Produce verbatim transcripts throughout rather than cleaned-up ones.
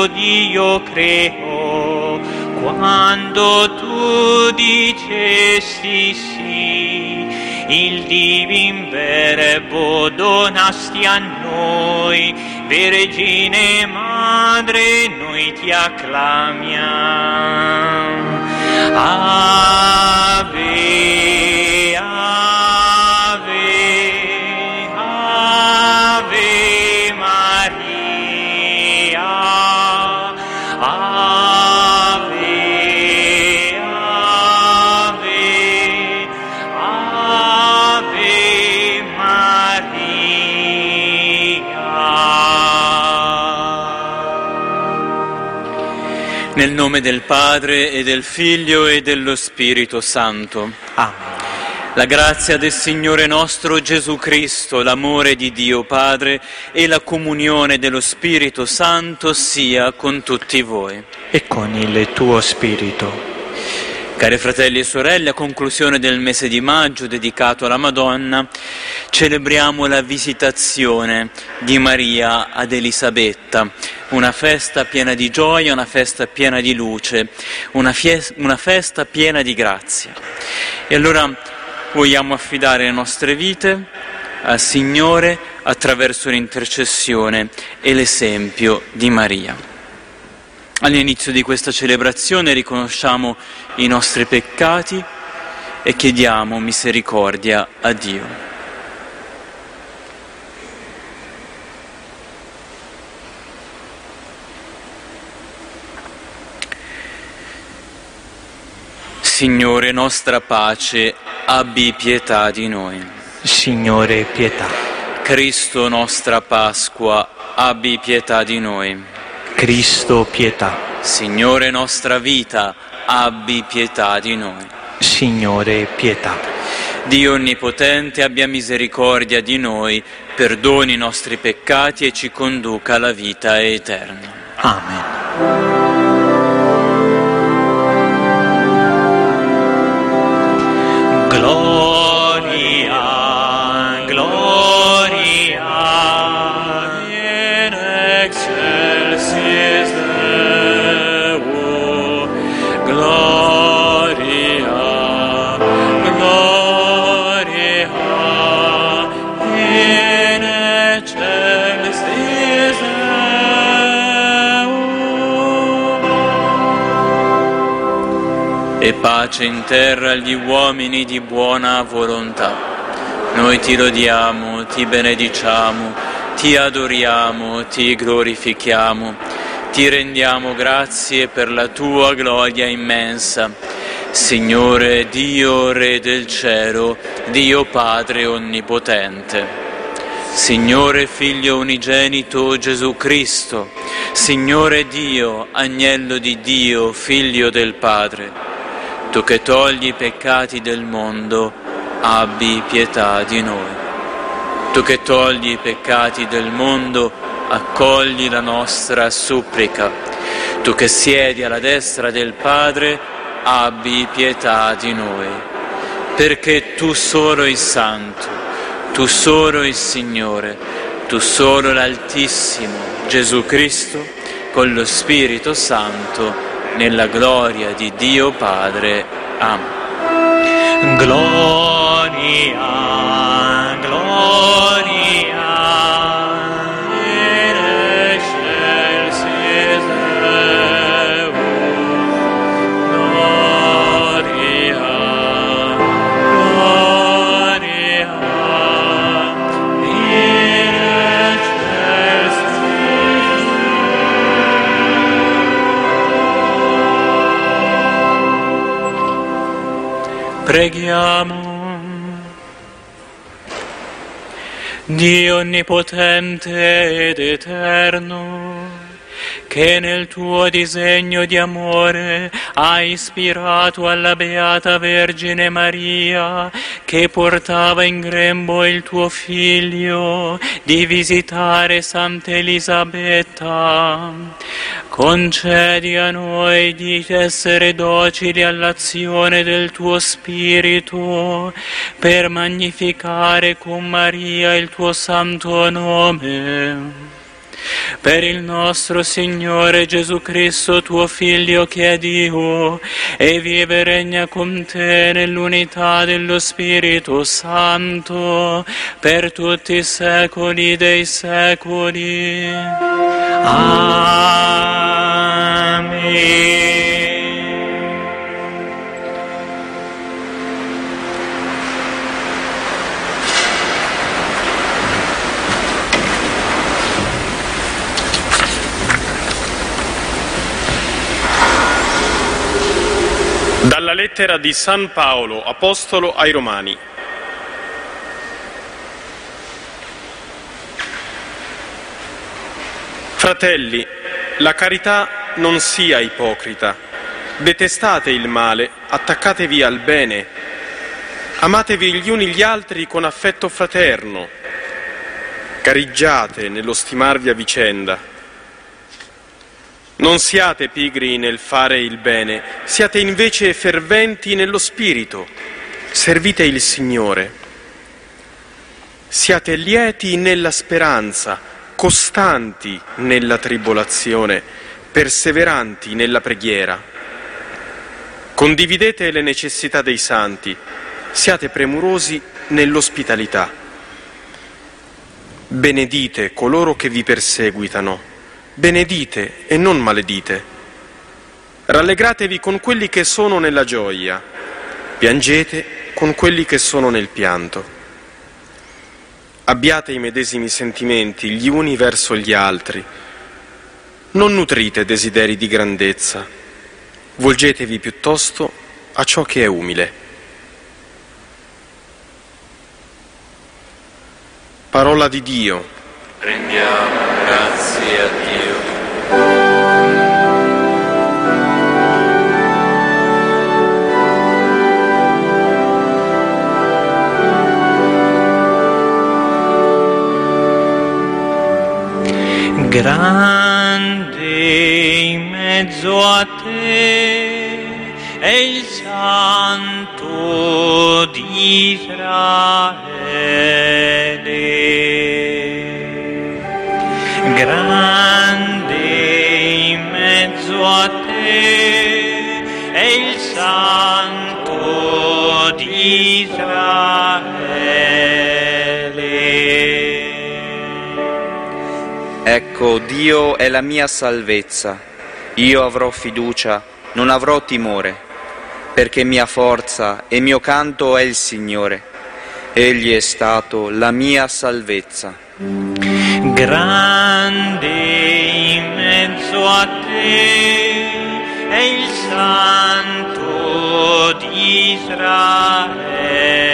tutto Dio creò, quando tu dicesti sì, il divin verbo donasti a noi, Vergine Madre, noi ti acclamiamo. Ave, ave, ave Maria, ave, ave, ave Maria. Nel nome del Padre e del Figlio e dello Spirito Santo. Amen. La grazia del Signore nostro Gesù Cristo, l'amore di Dio Padre e la comunione dello Spirito Santo sia con tutti voi. E con il tuo spirito. Cari fratelli e sorelle, a conclusione del mese di maggio dedicato alla Madonna, celebriamo la visitazione di Maria ad Elisabetta, una festa piena di gioia, una festa piena di luce, una, fies- una festa piena di grazia. E allora vogliamo affidare le nostre vite al Signore attraverso l'intercessione e l'esempio di Maria. All'inizio di questa celebrazione riconosciamo i nostri peccati e chiediamo misericordia a Dio. Signore, nostra pace, abbi pietà di noi. Signore, pietà. Cristo, nostra Pasqua, abbi pietà di noi. Cristo, pietà. Signore, nostra vita, abbi pietà di noi. Signore, pietà. Dio Onnipotente, abbia misericordia di noi, perdoni i nostri peccati e ci conduca alla vita eterna. Amen. Gloria, gloria, in excelsis Deo, gloria, gloria, in excelsis Deo. E pace in terra agli uomini di buona volontà. Noi ti lodiamo, ti benediciamo, ti adoriamo, ti glorifichiamo, ti rendiamo grazie per la tua gloria immensa. Signore Dio, Re del cielo, Dio Padre Onnipotente. Signore Figlio unigenito Gesù Cristo, Signore Dio, Agnello di Dio, Figlio del Padre, tu che togli i peccati del mondo, abbi pietà di noi. Tu che togli i peccati del mondo, accogli la nostra supplica. Tu che siedi alla destra del Padre, abbi pietà di noi. Perché tu solo il Santo, tu solo il Signore, tu solo l'Altissimo, Gesù Cristo, con lo Spirito Santo, nella gloria di Dio Padre. Amen. Gloria, gloria, in excelsis Deo, gloria, gloria, in excelsis Deo. Preghiamo. Dio onnipotente ed eterno, che nel tuo disegno di amore hai ispirato alla Beata Vergine Maria, che portava in grembo il tuo Figlio, di visitare Santa Elisabetta, concedi a noi di essere docili all'azione del tuo Spirito, per magnificare con Maria il tuo santo nome. Per il nostro Signore Gesù Cristo, tuo Figlio, che è Dio, e vive e regna con te nell'unità dello Spirito Santo, per tutti i secoli dei secoli. Amen. Dalla lettera di San Paolo, apostolo ai Romani. Fratelli, la carità non sia ipocrita. Detestate il male, attaccatevi al bene. Amatevi gli uni gli altri con affetto fraterno. Gareggiate nello stimarvi a vicenda. Non siate pigri nel fare il bene, siate invece ferventi nello spirito. Servite il Signore. Siate lieti nella speranza, costanti nella tribolazione, perseveranti nella preghiera. Condividete le necessità dei santi, siate premurosi nell'ospitalità. Benedite coloro che vi perseguitano. Benedite e non maledite. Rallegratevi con quelli che sono nella gioia, piangete con quelli che sono nel pianto. Abbiate i medesimi sentimenti gli uni verso gli altri. Non nutrite desideri di grandezza, volgetevi piuttosto a ciò che è umile. Parola di Dio. Rendiamo grazie a Dio. Grande in mezzo a te è il Santo di Israele. Grande in mezzo a te è il Santo di Israele. Ecco, Dio è la mia salvezza, io avrò fiducia, non avrò timore, perché mia forza e mio canto è il Signore, Egli è stato la mia salvezza. Grande in mezzo a te è il Santo di Israele.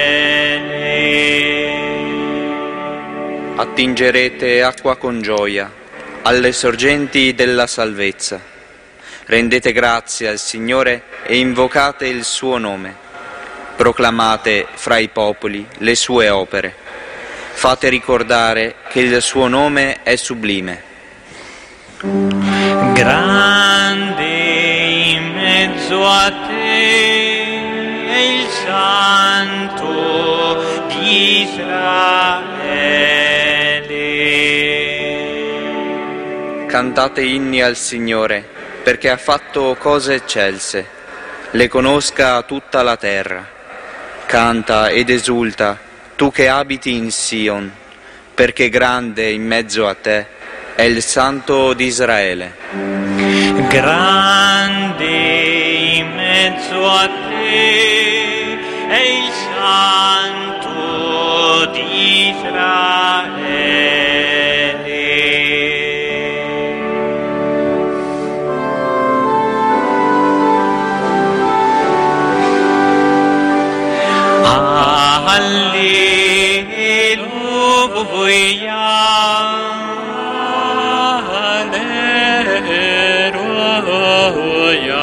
Attingerete acqua con gioia alle sorgenti della salvezza. Rendete grazie al Signore e invocate il suo nome. Proclamate fra i popoli le sue opere. Fate ricordare che il suo nome è sublime. Grande in mezzo a te è il Santo di Israele. Cantate inni al Signore, perché ha fatto cose eccelse. Le conosca tutta la terra. Canta ed esulta, tu che abiti in Sion, perché grande in mezzo a te è il Santo di Israele. Grande in mezzo a te è il Santo di Israele. Alleluia, alleluia,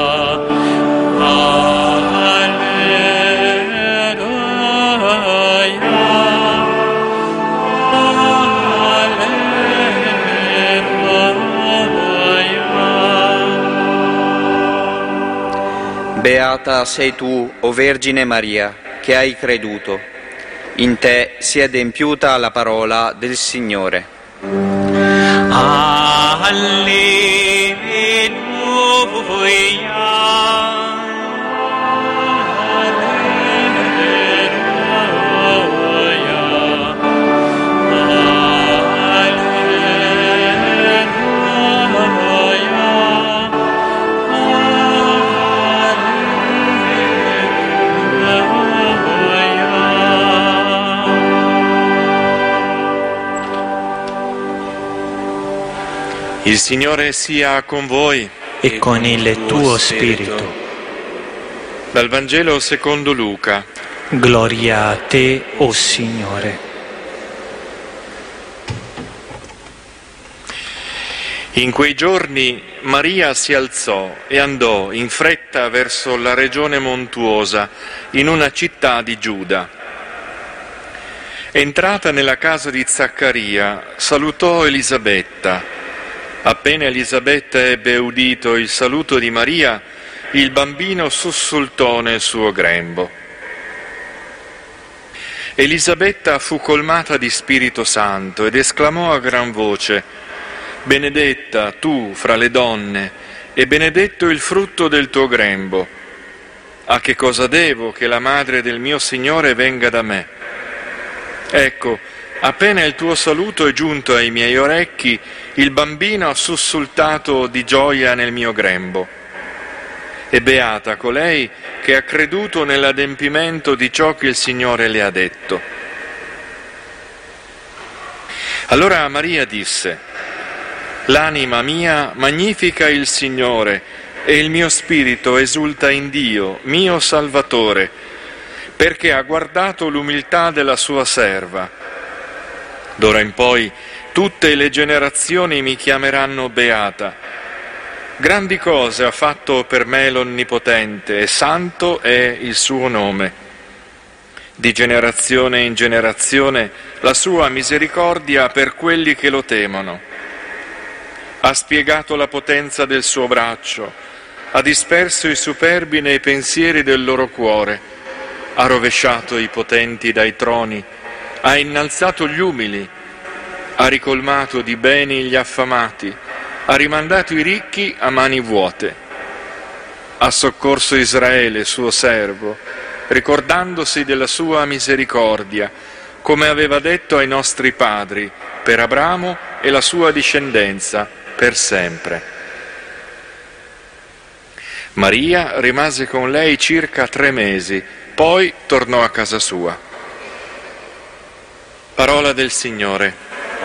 alleluia. Beata sei tu, o Vergine Maria, che hai creduto. In te si è adempiuta la parola del Signore. Il Signore sia con voi e con il tuo spirito. Dal Vangelo secondo Luca. Gloria a te, o Signore. In quei giorni Maria si alzò e andò in fretta verso la regione montuosa, in una città di Giuda. Entrata nella casa di Zaccaria, salutò Elisabetta. Appena Elisabetta ebbe udito il saluto di Maria, il bambino sussultò nel suo grembo. Elisabetta fu colmata di Spirito Santo ed esclamò a gran voce: «Benedetta tu fra le donne, e benedetto il frutto del tuo grembo. A che cosa devo che la madre del mio Signore venga da me? Ecco, appena il tuo saluto è giunto ai miei orecchi, il bambino ha sussultato di gioia nel mio grembo. E beata colei che ha creduto nell'adempimento di ciò che il Signore le ha detto». Allora Maria disse: «L'anima mia magnifica il Signore, e il mio spirito esulta in Dio, mio Salvatore, perché ha guardato l'umiltà della sua serva. D'ora in poi tutte le generazioni mi chiameranno beata. Grandi cose ha fatto per me l'Onnipotente, e santo è il suo nome. Di generazione in generazione la sua misericordia per quelli che lo temono. Ha spiegato la potenza del suo braccio, ha disperso i superbi nei pensieri del loro cuore, ha rovesciato i potenti dai troni, ha innalzato gli umili, ha ricolmato di beni gli affamati, ha rimandato i ricchi a mani vuote. Ha soccorso Israele, suo servo, ricordandosi della sua misericordia, come aveva detto ai nostri padri, per Abramo e la sua discendenza per sempre». Maria rimase con lei circa tre mesi, poi tornò a casa sua. Parola del Signore.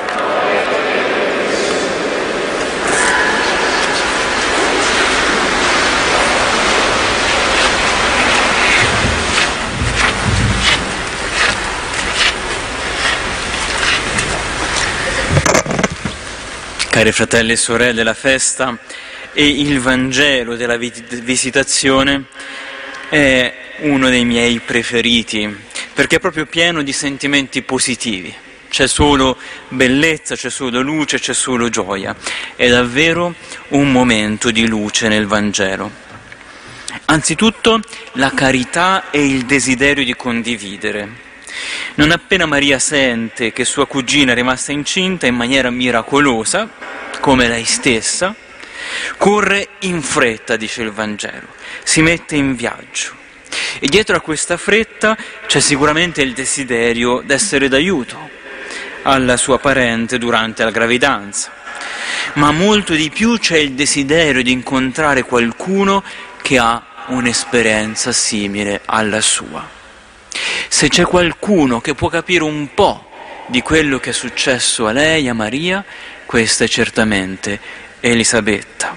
Cari fratelli e sorelle, la festa e il Vangelo della Visitazione è uno dei miei preferiti, perché è proprio pieno di sentimenti positivi. C'è solo bellezza, c'è solo luce, c'è solo gioia. È davvero un momento di luce nel Vangelo. Anzitutto la carità e il desiderio di condividere. Non appena Maria sente che sua cugina è rimasta incinta in maniera miracolosa, come lei stessa, corre in fretta, dice il Vangelo, si mette in viaggio. E dietro a questa fretta c'è sicuramente il desiderio d'essere d'aiuto alla sua parente durante la gravidanza, ma molto di più c'è il desiderio di incontrare qualcuno che ha un'esperienza simile alla sua. Se c'è qualcuno che può capire un po' di quello che è successo a lei, a Maria, questa è certamente Elisabetta.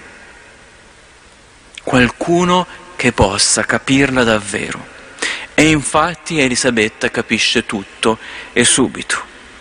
Qualcuno che possa capirla davvero. E infatti Elisabetta capisce tutto e subito.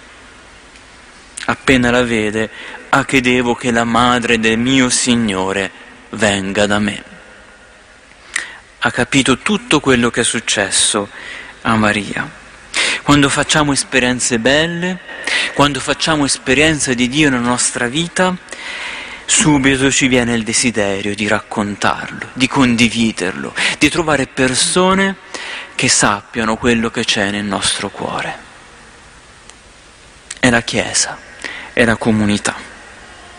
Appena la vede, ha che devo che la madre del mio Signore venga da me. Ha capito tutto quello che è successo a Maria. Quando facciamo esperienze belle, quando facciamo esperienze di Dio nella nostra vita, subito ci viene il desiderio di raccontarlo, di condividerlo, di trovare persone che sappiano quello che c'è nel nostro cuore. È la Chiesa, è la comunità.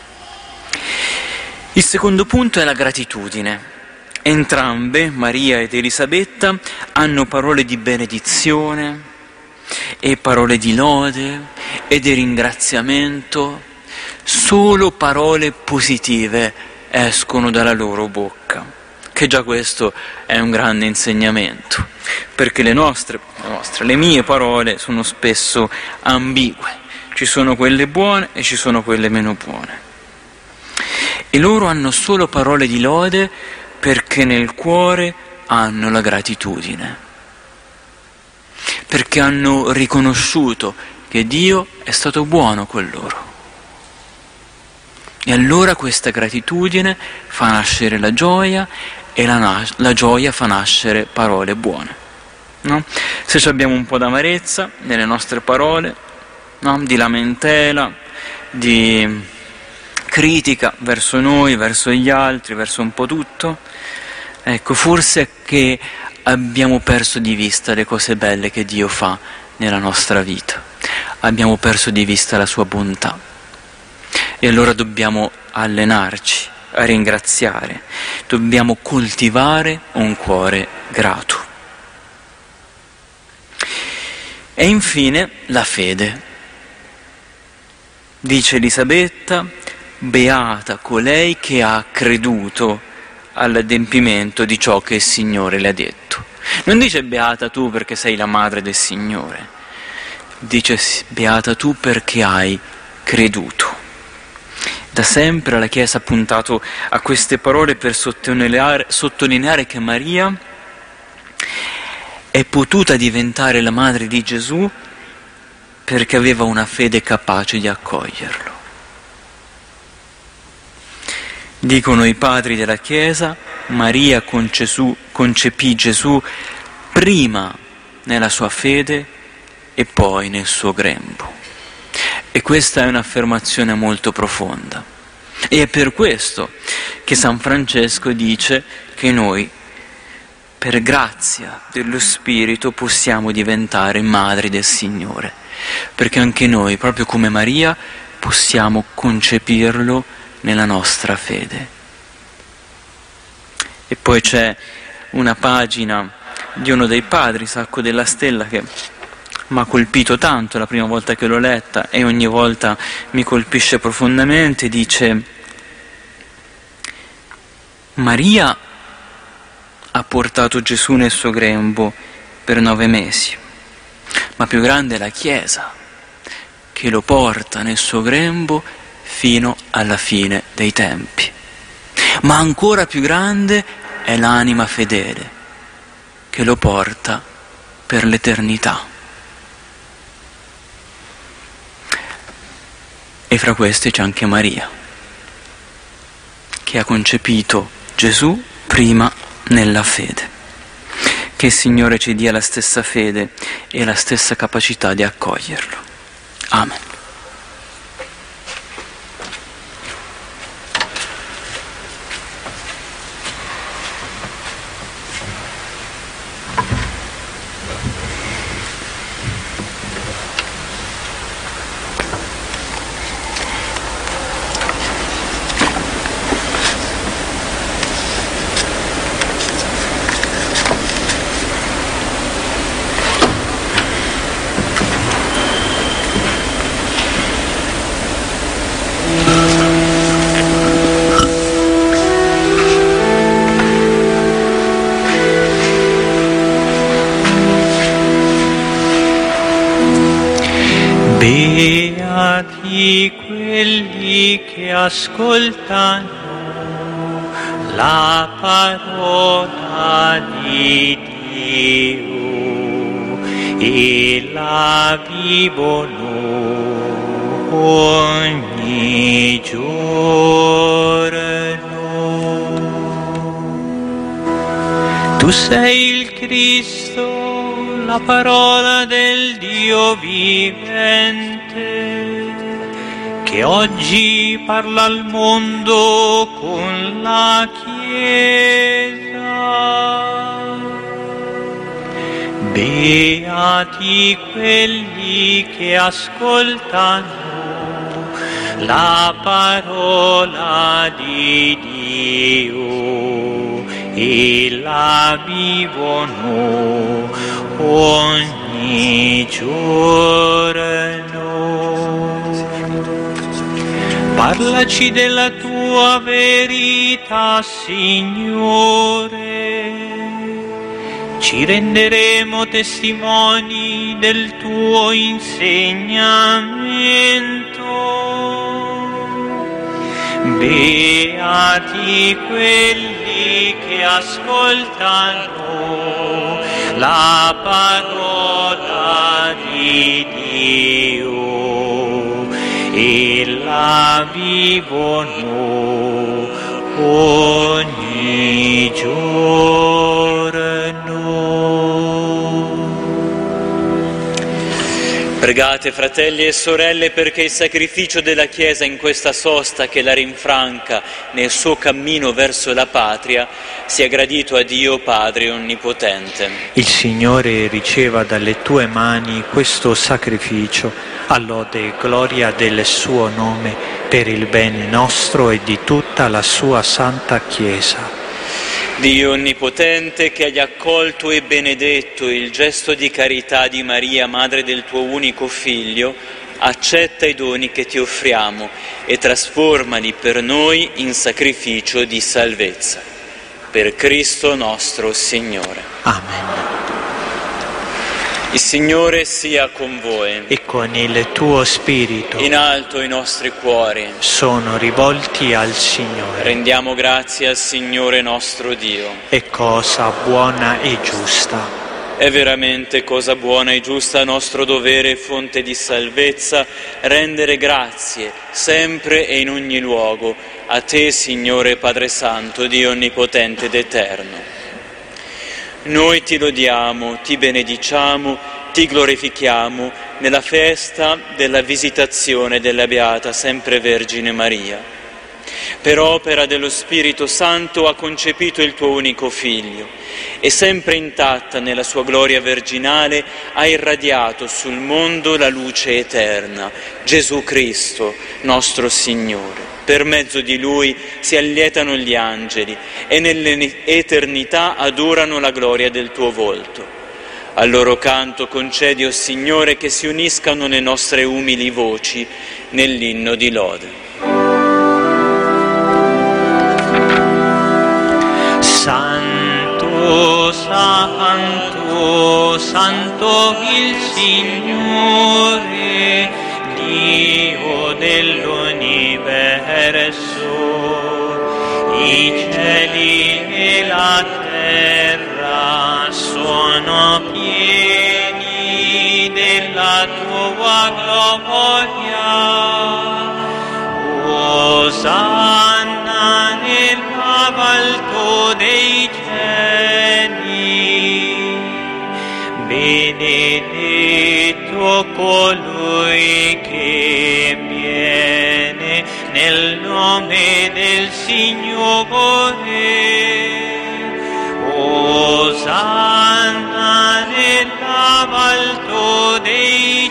Il secondo punto è la gratitudine. Entrambe, Maria ed Elisabetta, hanno parole di benedizione e parole di lode e di ringraziamento. Solo parole positive escono dalla loro bocca, che già questo è un grande insegnamento, perché le nostre, le nostre, le mie parole sono spesso ambigue. Ci sono quelle buone e ci sono quelle meno buone. E loro hanno solo parole di lode perché nel cuore hanno la gratitudine, perché hanno riconosciuto che Dio è stato buono con loro. E allora questa gratitudine fa nascere la gioia e la, la gioia fa nascere parole buone. No? Se abbiamo un po' d'amarezza nelle nostre parole, no? Di lamentela, di critica verso noi, verso gli altri, verso un po' tutto, ecco, forse è che abbiamo perso di vista le cose belle che Dio fa nella nostra vita, abbiamo perso di vista la sua bontà e allora dobbiamo allenarci a ringraziare, dobbiamo coltivare un cuore grato. E infine la fede. Dice Elisabetta: beata colei che ha creduto all'adempimento di ciò che il Signore le ha detto. Non dice beata tu perché sei la madre del Signore, dice beata tu perché hai creduto. Da sempre la Chiesa ha puntato a queste parole per sottolineare, sottolineare che Maria è potuta diventare la madre di Gesù perché aveva una fede capace di accoglierlo. Dicono i padri della Chiesa, Maria concesu, concepì Gesù prima nella sua fede e poi nel suo grembo. E questa è un'affermazione molto profonda. E è per questo che San Francesco dice che noi, per grazia dello Spirito, possiamo diventare madri del Signore, perché anche noi, proprio come Maria, possiamo concepirlo nella nostra fede. E poi c'è una pagina di uno dei padri, Sacco della Stella, che mi ha colpito tanto la prima volta che l'ho letta e ogni volta mi colpisce profondamente. Dice: Maria ha portato Gesù nel suo grembo per nove mesi, ma più grande è la Chiesa che lo porta nel suo grembo fino alla fine dei tempi. Ma ancora più grande è l'anima fedele che lo porta per l'eternità. E fra queste c'è anche Maria, che ha concepito Gesù prima nella fede. Che il Signore ci dia la stessa fede e la stessa capacità di accoglierlo. Amen. Beati quelli che ascoltano la parola di Dio e la vivono ogni giorno. Tu sei il Cristo, la parola del Dio vivente, che oggi parla al mondo con la Chiesa. Beati quelli che ascoltano la parola di Dio e la vivono ogni giorno. Parlaci della tua verità, Signore. Ci renderemo testimoni del tuo insegnamento. Beati quelli che ascoltano la parola di Dio e la vivono ogni giorno. Pregate, fratelli e sorelle, perché il sacrificio della Chiesa in questa sosta che la rinfranca nel suo cammino verso la patria sia gradito a Dio Padre Onnipotente. Il Signore riceva dalle tue mani questo sacrificio, a lode e gloria del suo nome, per il bene nostro e di tutta la sua santa Chiesa. Dio Onnipotente, che hai accolto e benedetto il gesto di carità di Maria, madre del tuo unico Figlio, accetta i doni che ti offriamo e trasformali per noi in sacrificio di salvezza. Per Cristo nostro Signore. Amen. Il Signore sia con voi. E con il tuo spirito In alto i nostri cuori. sono rivolti al Signore. Rendiamo grazie al Signore nostro Dio. È cosa buona e giusta. È veramente cosa buona e giusta, nostro dovere e fonte di salvezza, rendere grazie sempre e in ogni luogo a te, Signore Padre Santo, Dio Onnipotente ed Eterno. Noi ti lodiamo, ti benediciamo, ti glorifichiamo nella festa della visitazione della Beata Sempre Vergine Maria. Per opera dello Spirito Santo ha concepito il tuo unico Figlio e sempre intatta nella sua gloria virginale ha irradiato sul mondo la luce eterna, Gesù Cristo, nostro Signore. Per mezzo di Lui si allietano gli angeli e nell'eternità adorano la gloria del tuo volto. Al loro canto concedi, o Signore, che si uniscano le nostre umili voci nell'inno di lode. Santo, santo, santo il Signore, Dio dell'universo. I cieli e la terra sono pieni della tua gloria. Osanna nell'alto dei cieli. Benedetto colui che viene nel nome del Signore. Osanna nell'alto dei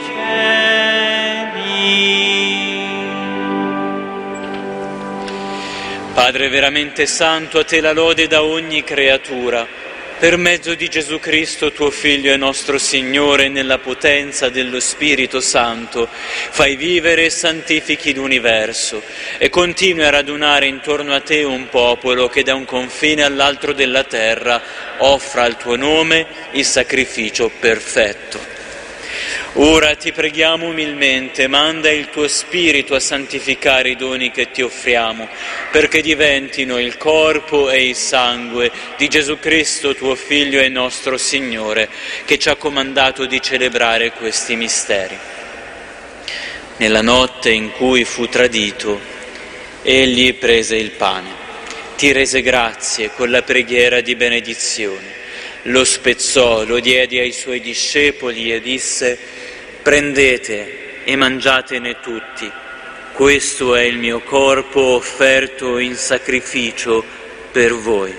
cieli. Padre veramente santo, a te la lode da ogni creatura. Per mezzo di Gesù Cristo, tuo Figlio e nostro Signore, nella potenza dello Spirito Santo, fai vivere e santifichi l'universo e continui a radunare intorno a te un popolo che da un confine all'altro della terra offra al tuo nome il sacrificio perfetto. Ora ti preghiamo umilmente, manda il tuo Spirito a santificare i doni che ti offriamo, perché diventino il corpo e il sangue di Gesù Cristo, tuo Figlio e nostro Signore, che ci ha comandato di celebrare questi misteri. Nella notte in cui fu tradito, egli prese il pane, ti rese grazie con la preghiera di benedizione, lo spezzò, lo diede ai suoi discepoli e disse: prendete e mangiatene tutti, questo è il mio corpo offerto in sacrificio per voi.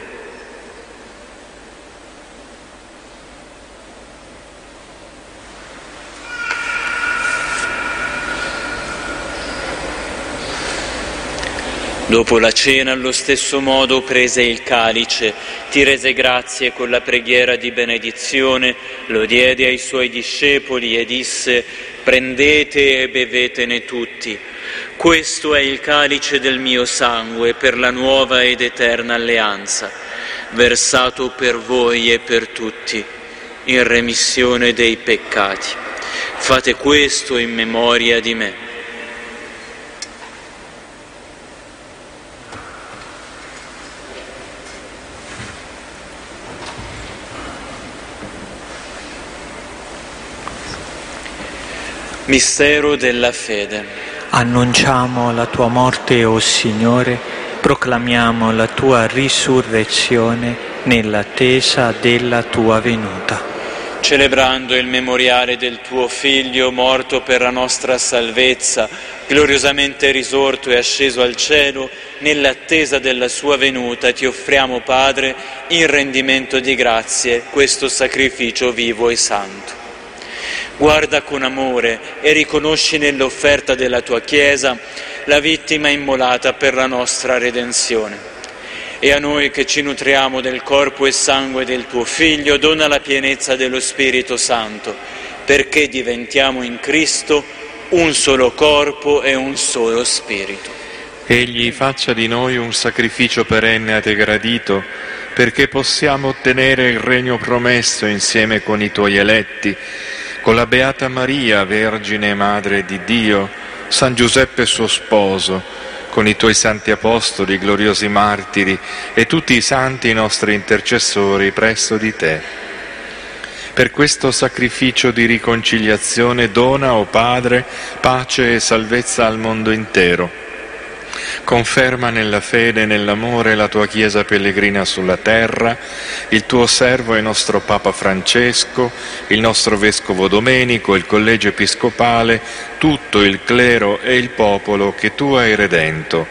Dopo la cena, allo stesso modo, prese il calice, ti rese grazie con la preghiera di benedizione, lo diede ai suoi discepoli e disse: prendete e bevetene tutti. Questo è il calice del mio sangue per la nuova ed eterna alleanza, versato per voi e per tutti, in remissione dei peccati. Fate questo in memoria di me. Mistero della fede. Annunciamo la tua morte, o Signore, proclamiamo la tua risurrezione nell'attesa della tua venuta. Celebrando il memoriale del tuo Figlio, morto per la nostra salvezza, gloriosamente risorto e asceso al cielo, nell'attesa della sua venuta, ti offriamo, Padre, in rendimento di grazie, questo sacrificio vivo e santo. Guarda con amore e riconosci nell'offerta della tua Chiesa la vittima immolata per la nostra redenzione. E a noi che ci nutriamo del corpo e sangue del tuo Figlio, dona la pienezza dello Spirito Santo, perché diventiamo in Cristo un solo corpo e un solo Spirito. Egli faccia di noi un sacrificio perenne a te gradito, perché possiamo ottenere il regno promesso insieme con i tuoi eletti, con la Beata Maria, Vergine e Madre di Dio, San Giuseppe suo sposo, con i tuoi santi apostoli, gloriosi martiri e tutti i santi nostri intercessori presso di te. Per questo sacrificio di riconciliazione dona, o Padre, pace e salvezza al mondo intero. Conferma nella fede e nell'amore la tua Chiesa pellegrina sulla terra, il tuo servo e nostro Papa Francesco, il nostro Vescovo Domenico, il Collegio Episcopale, tutto il clero e il popolo che tu hai redento.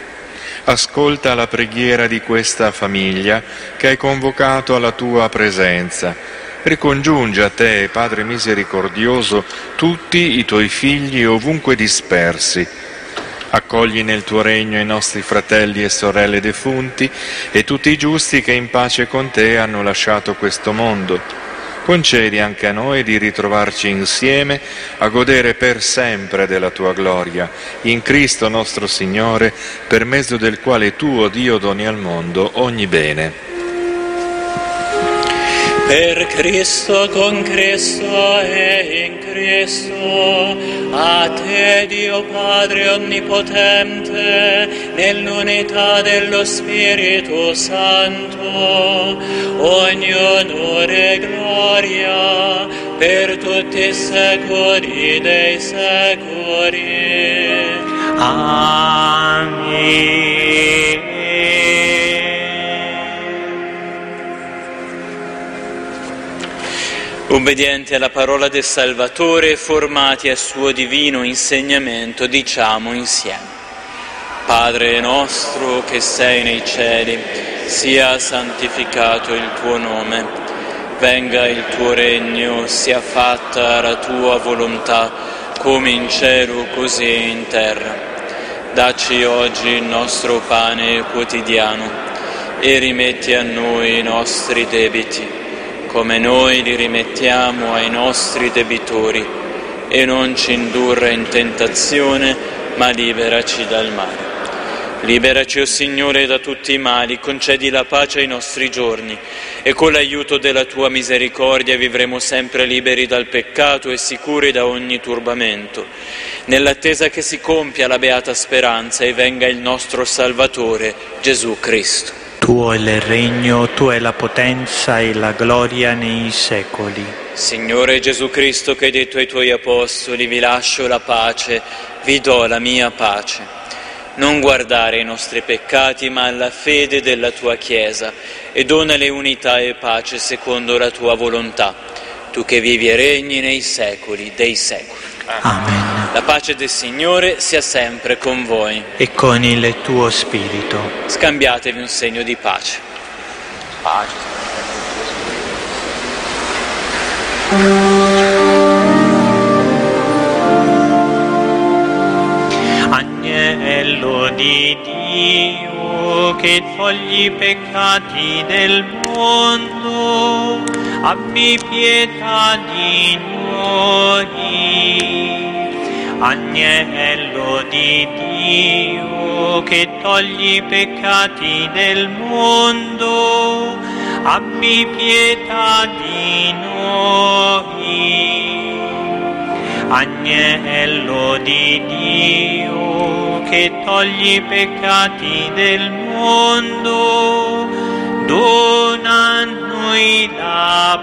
Ascolta la preghiera di questa famiglia che hai convocato alla tua presenza. Ricongiungi a te, Padre misericordioso, tutti i tuoi figli ovunque dispersi. Accogli nel tuo regno i nostri fratelli e sorelle defunti e tutti i giusti che in pace con te hanno lasciato questo mondo. Concedi anche a noi di ritrovarci insieme a godere per sempre della tua gloria, in Cristo nostro Signore, per mezzo del quale tu, o Dio, doni al mondo ogni bene. Per Cristo, con Cristo e in Cristo, a te Dio Padre Onnipotente, nell'unità dello Spirito Santo, ogni onore e gloria per tutti i secoli dei secoli. Amen. Obbedienti alla parola del Salvatore, formati al suo divino insegnamento, diciamo insieme: Padre nostro che sei nei cieli, sia santificato il tuo nome, venga il tuo regno, sia fatta la tua volontà, come in cielo così in terra. Dacci oggi il nostro pane quotidiano e rimetti a noi i nostri debiti, come noi li rimettiamo ai nostri debitori, e non ci indurre in tentazione, ma liberaci dal male. Liberaci, o Signore, da tutti i mali, concedi la pace ai nostri giorni, e con l'aiuto della tua misericordia vivremo sempre liberi dal peccato e sicuri da ogni turbamento, nell'attesa che si compia la beata speranza e venga il nostro Salvatore, Gesù Cristo. Tuo è il regno, tua è la potenza e la gloria nei secoli. Signore Gesù Cristo, che hai detto ai tuoi apostoli: vi lascio la pace, vi do la mia pace. Non guardare ai nostri peccati, ma alla fede della tua Chiesa, e donale unità e pace secondo la tua volontà, tu che vivi e regni nei secoli dei secoli. Amen. La pace del Signore sia sempre con voi. E con il tuo spirito. Scambiatevi un segno di pace. Pace. Agnello di togli i peccati del mondo, abbi pietà di noi. Agnello di Dio che togli i peccati del mondo, abbi pietà di noi. Agnello di Dio che togli i peccati del mondo, dona a noi la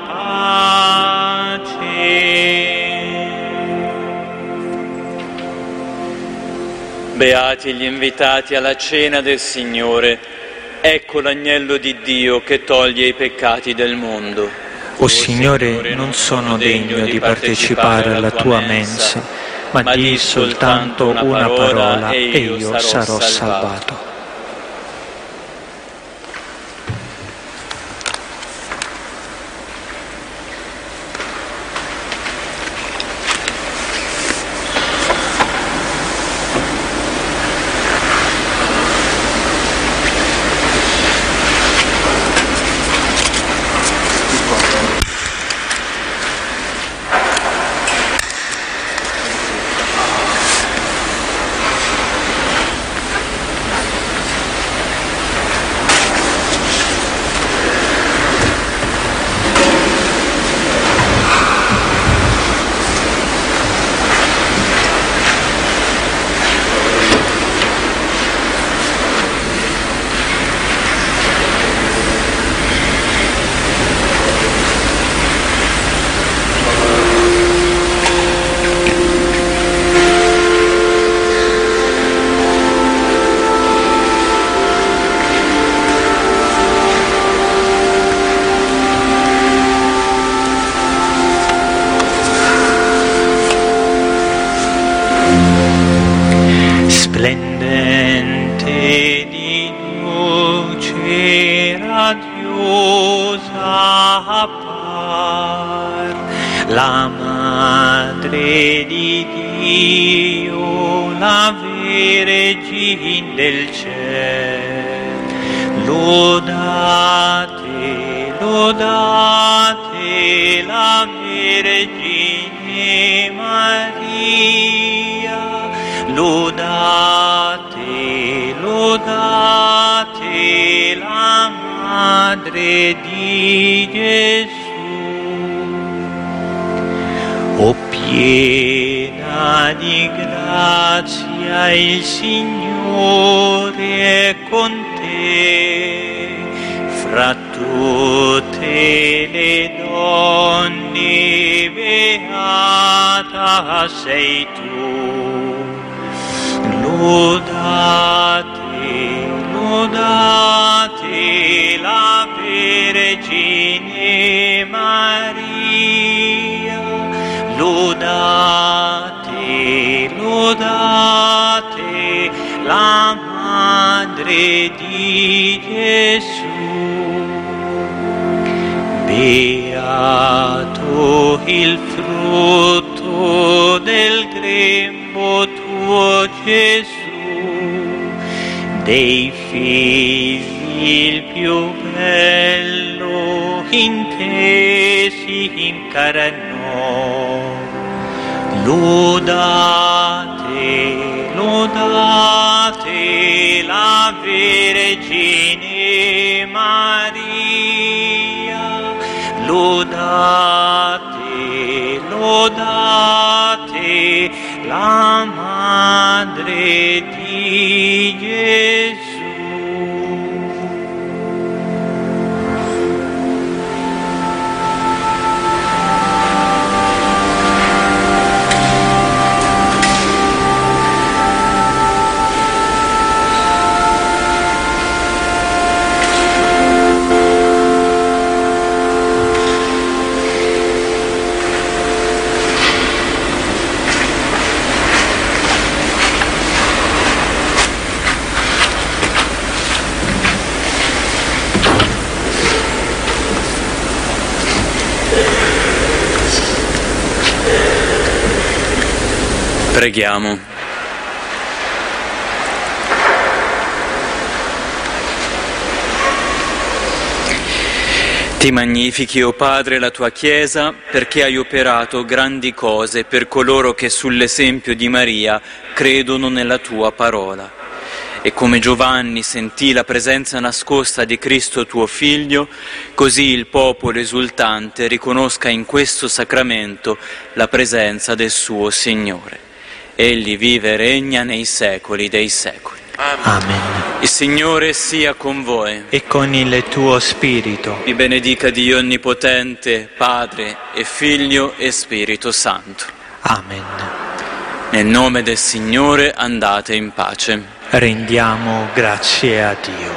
pace. Beati gli invitati alla cena del Signore. Ecco l'agnello di Dio che toglie i peccati del mondo. O Signore, non sono degno di partecipare alla tua mensa, ma di soltanto una parola e io sarò salvato. Splendente di luce radiosa appar, la Madre di Dio, la Vergine del cielo. Lodate, lodate la Vergine Maria. Lodate, lodate la Madre di Gesù. O piena di grazia, il Signore è con te. Fra tutte le donne beata sei tu. Lodate, lodate la Vergine Maria. Lodate, lodate la Madre di Gesù. Beato il frutto del grembo tuo Gesù, dei figli il più bello in te si incarnò. Lodate, lodate la Vergine Maria. Lodate, lodate la Madre di Gesù. Preghiamo. Ti magnifichi, o Padre, la tua Chiesa, perché hai operato grandi cose per coloro che sull'esempio di Maria credono nella tua parola. E come Giovanni sentì la presenza nascosta di Cristo tuo Figlio, così il popolo esultante riconosca in questo sacramento la presenza del suo Signore. Egli vive e regna nei secoli dei secoli. Amen. Il Signore sia con voi. E con il tuo spirito. Vi benedica Dio Onnipotente, Padre e Figlio e Spirito Santo. Amen. Nel nome del Signore andate in pace. Rendiamo grazie a Dio.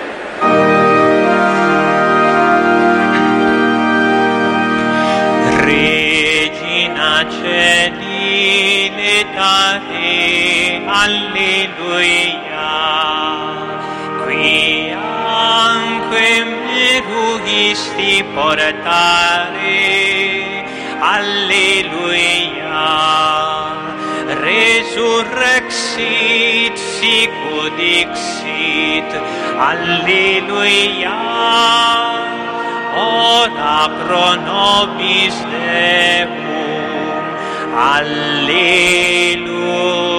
Regina Celi letare, alleluia. Qui anque me rugisti portare, alleluia. Resurrexit sicut dixit, alleluia. Ora pro nobis Deum, alleluia.